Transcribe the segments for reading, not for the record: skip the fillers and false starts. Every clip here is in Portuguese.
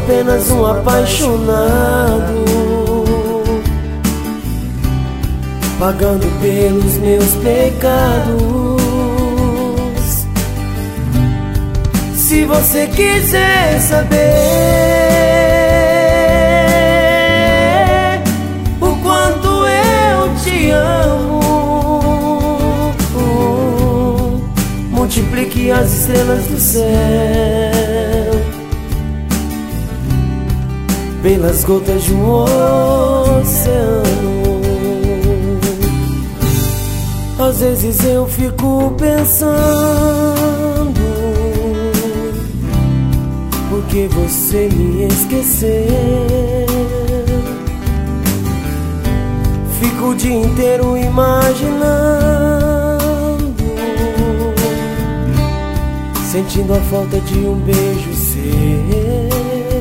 apenas um apaixonado, pagando pelos meus pecados. Se você quiser saber o quanto eu te amo, multiplique as estrelas do céu pelas gotas de um oceano. Às vezes eu fico pensando, por que você me esqueceu? Fico o dia inteiro imaginando, sentindo a falta de um beijo seu.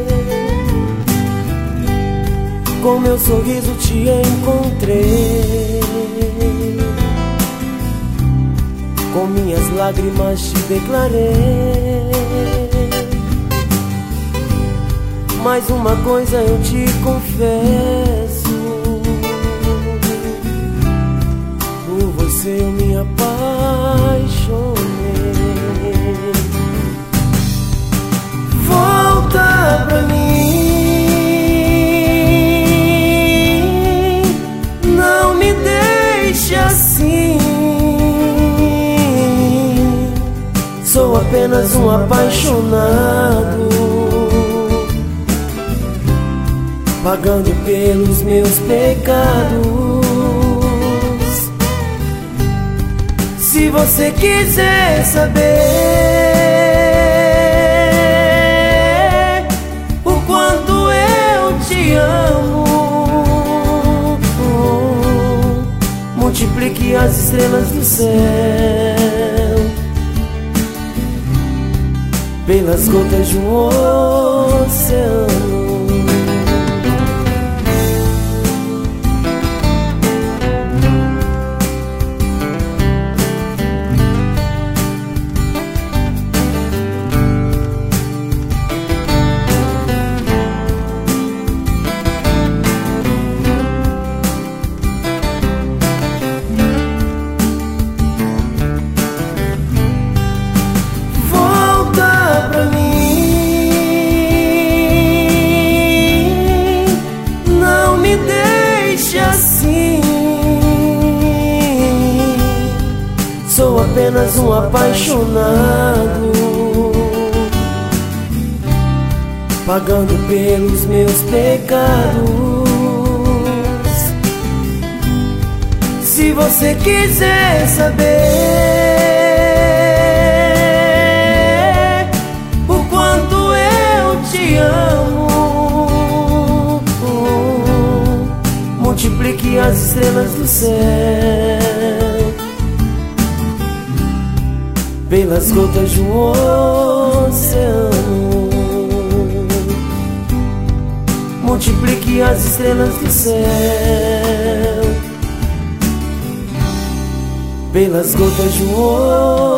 Com meu sorriso te encontrei, com minhas lágrimas te declarei. Mas uma coisa eu te confesso, por você eu me apaixonei. Volta pra mim, não me deixe assim. Sou apenas um apaixonado, pagando pelos meus pecados. Se você quiser saber o quanto eu te amo, multiplique as estrelas do céu pelas gotas de um oceano. Sou apenas um apaixonado, pagando pelos meus pecados. Se você quiser saber o quanto eu te amo, multiplique as estrelas do céu pelas gotas de um oceano. Multiplique as estrelas do céu pelas gotas de um oceano.